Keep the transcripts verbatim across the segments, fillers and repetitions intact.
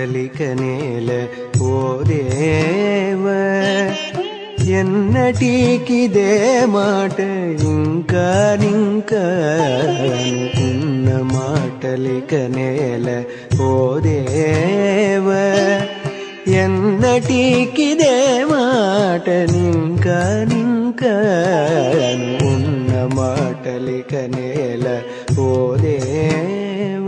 మాటలిక నేల ఓ దేవ ఎన్నటికిదే మాట ఇంకా ఇంకా ఉన్న మాటలిక నేల ఓ దేవ ఎన్నటికిదే మాట ఇంకా ఇంకా ఉన్న మాటలిక నేల ఓ దేవ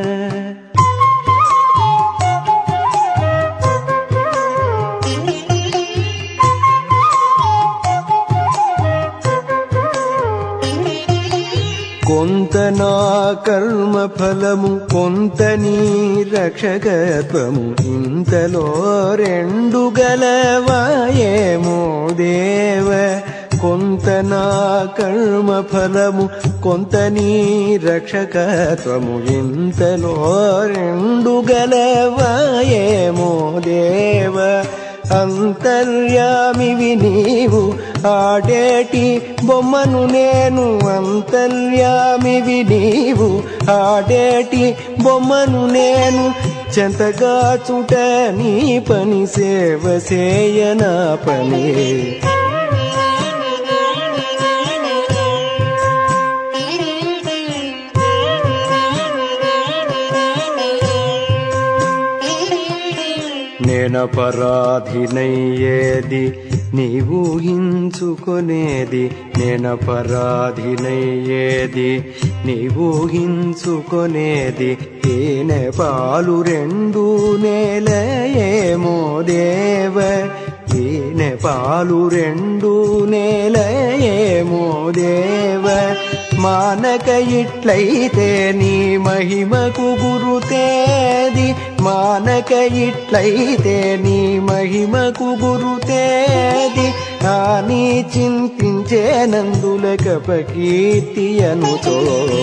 కొంత నా కర్మ ఫలము కొంత నీ రక్షకత్వము ఇంతలో రెండు గలవాయేమో దేవ కొంత నా కర్మ ఫలము కొంత నీ రక్షకత్వము ఇంతలో రెండు గలవాయేమో దేవ అంతర్యామివి నీవు ఆడేటి బొమ్మను నేను అంతర్యామివి నీవు ఆడేటి బొమ్మను నేను చెంతగా చుట నీ పని సేవ సేయనా పని నేనపరాధినయ్యేది నీవు ఊహించుకొనేది నేనపరాధినయ్యేది నీవు ఊహించుకొనేది తేనె పాలు రెండు నేలయేమో దేవ తేనె పాలు రెండు నేలయేమో దేవ మానక ఇట్లయితే నీ మహిమకు గురుతేది మానక ఇట్లయితే నీ మహిమకు గురుతేది అని చింతించే నందులక కీర్తి అనుతో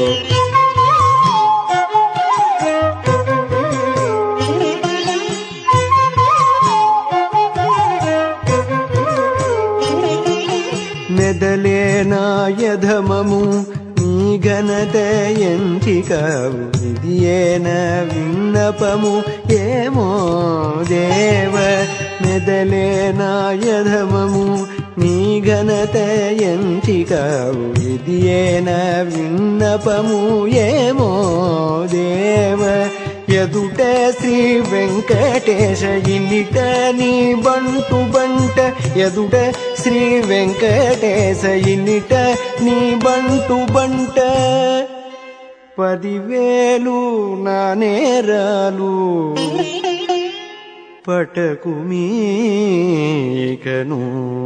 మెదలేనా యధమము నీ ఘనత ఎంచికవు ఇది ఏన విన్నపము ఏమో దేవ మెదలేనా యధమము నీ ఘనత ఎంచికవు ఇది ఏన విన్నపము ఏమో దేవ ఎదుట శ్రీ వెంకటేశ ఇన్నిట నీ బంటు బంట ఎదుట శ్రీ వెంకటేశ ఇన్నిట నీ బంటు బంట పదివేలు నా నేరాలు పటకు మీకను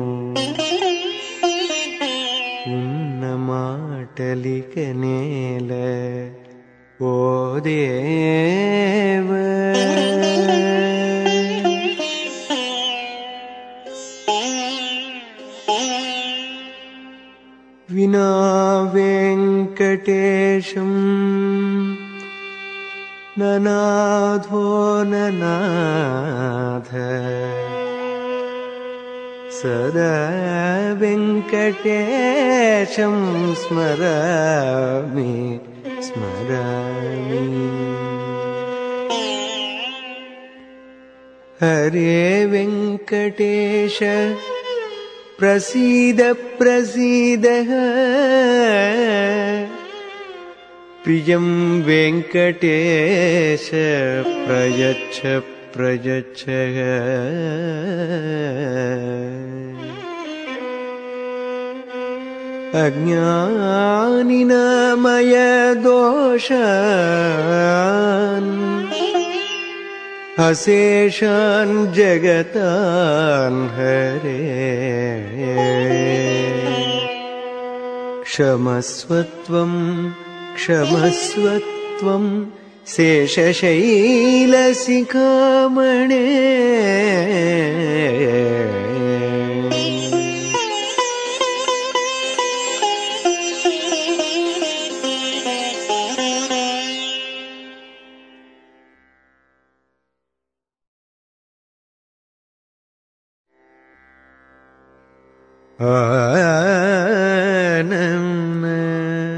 ఉన్న మాటలిక నేల ఓ దేవ వినా వెంకటేశం ననాథో ననాథ సదా వెంకటేశం స్మరామి స్మరామి హరే వెంకటేశ ప్రసీద ప్రసీద ప్రియం వెంకటేశ ప్రయచ్చ ప్రయచ్చ అజ్ఞానినామయ దోషాన్ అశేషాన్ జగతాన్ హరే క్షమస్వత్వం క్షమస్వత్వం శేషశైలశిఖామణే ఆనంద